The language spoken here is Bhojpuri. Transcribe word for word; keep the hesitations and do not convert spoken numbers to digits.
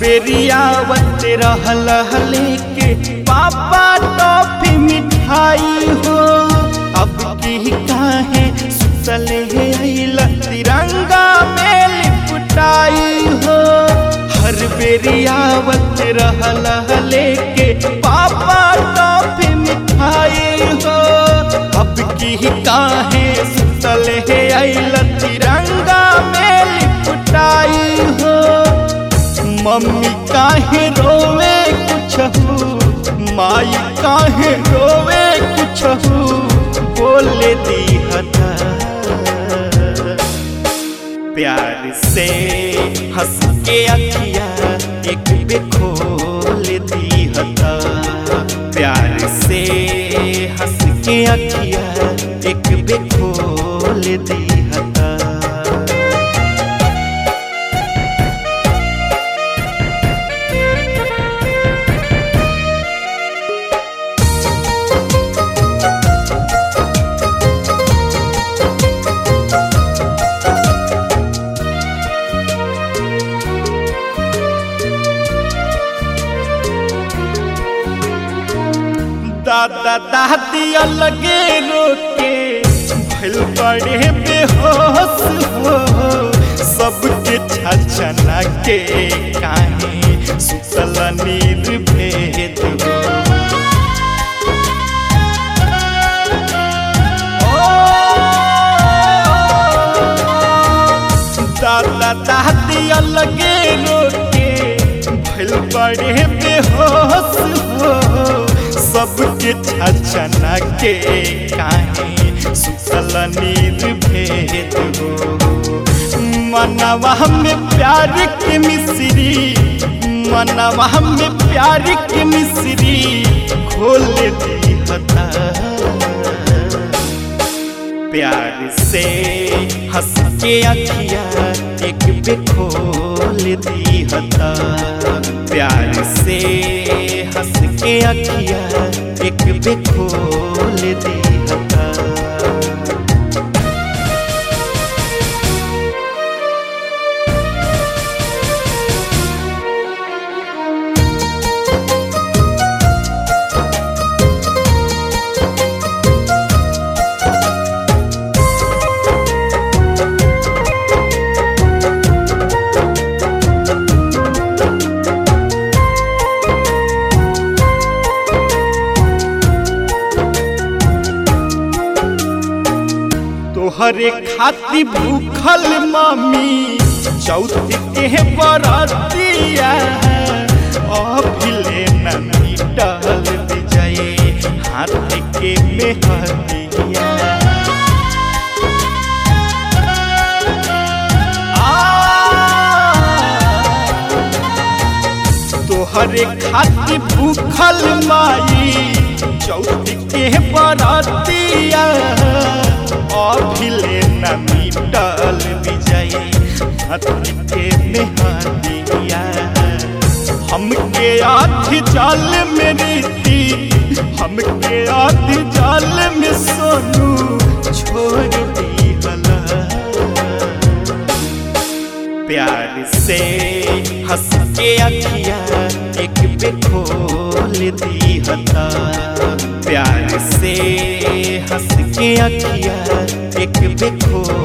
बेरियावत रहल लेके पापा टॉफी मिठाई हो। अब की काहे सुतल है अइल तिरंगा में लिपटाई हो। हर बेरियावत रहल लेके पापा टॉफी मिठाई हो। अब की काहे सुतल है अइल तिरंगा में लिपटाई हो। मम्मी काहे रोवे कुछहू, माई काहे रोवे कुछहू, बोले दीहता प्यार से हंस के अखिया एक बे खोल दीहता। प्यार से हंस के अखिया एक बे खोल दीहता। दादा दादी अलगे रोके भइल बड़े बेहोश हो। सबके छछना के काहे सुतल निर्भेद हो। दादा दादी अलगे रोके भइल बड़े बेहोश हो। सबके छछना के काहे सुतल निर्भेद हो। मनवा में प्यार के मिश्री, मनवा में प्यार के मिश्री खोल दीहता। प्यार से हंस के अखिया एक बे खोल दीहता। प्यार से हंस के अखिया एक बे खोल दीहता। तोहरे खाती भूखल मम्मी चौथ के बरतिया। अभिले न मिटल विजय हाथ के मेहदिया। तोहरे खाती भूखल माई चौथ के बरतिया। अभिले न मिटल विजय हाथ के मेहदिया। हमके आधी जाल में रीति, हमके आधी जाल में सोनू छोड़ दीहला। प्यार से हंस के अखिया एक बे खोल दीहता। प्यार से हंस के अखिया एक बे खोल